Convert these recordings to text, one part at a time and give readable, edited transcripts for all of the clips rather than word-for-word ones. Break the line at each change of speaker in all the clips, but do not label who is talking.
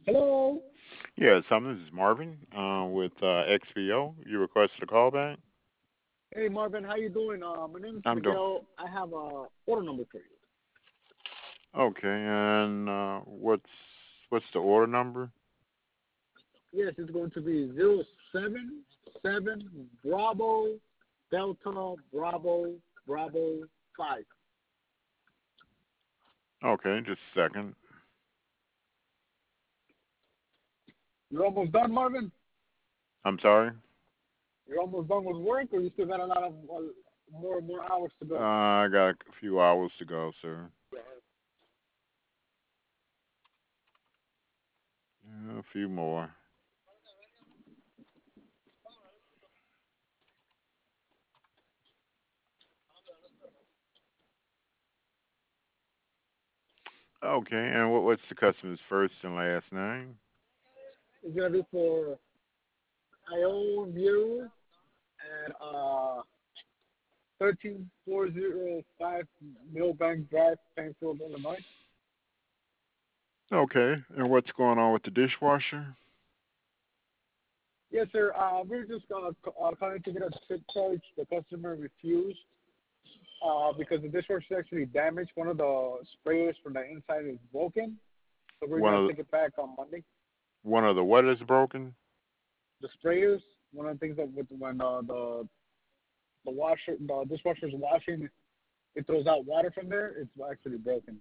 Hello.
Yeah, this is Marvin with XVO. You requested a call back?
Hey Marvin, how you doing? My name is
I'm doing
Miguel. I have a order number for you.
okay. And what's the order number?
Yes, it's going to be 077 Bravo Delta Bravo 5.
Okay, just a second.
You're almost done, Marvin?
I'm sorry.
You're almost done with work, or you still got a lot of more hours to go?
I got a few hours to go, sir. A few more. Okay, and what's the customer's first and last name?
It's gonna be for I own you at 13405 Millbank Drive, Plainfield, Illinois.
Okay, and what's going on with the dishwasher?
Yes, sir. We're just calling to get a tip charge. The customer refused because the dishwasher is actually damaged. One of the sprayers from the inside is broken, so we're
One
gonna
of
take it back on Monday.
the what is broken?
The sprayers, one of the things that when the dishwasher is washing, it throws out water from there. It's actually broken.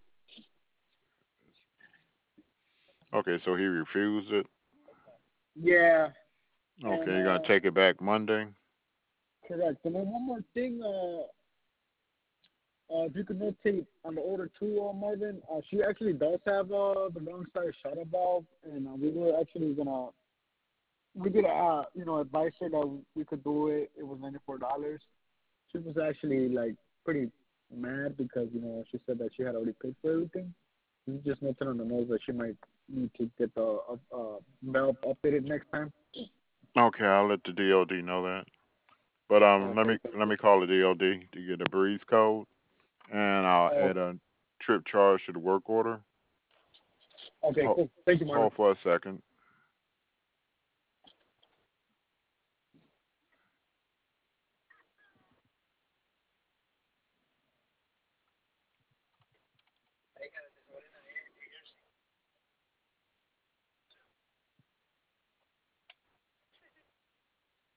Okay, so he refused it.
Yeah,
Okay,
and
you're gonna take it back Monday.
correct. And then one more thing. If you could notate on the order too, Marvin, she actually does have the wrong size shutter valve, and we were actually gonna we did advise her that we could do it. It was $94. She was actually like pretty mad because she said that she had already paid for everything. You just noted on the nose that she might need to get the valve updated next time.
Okay, I'll let the DOD know that. But let
Okay,
me let me call the DOD to get a breeze code, and I'll
oh,
add a trip charge to the work order.
okay,
Hold,
cool. Thank you, Marvin.
hold for a second.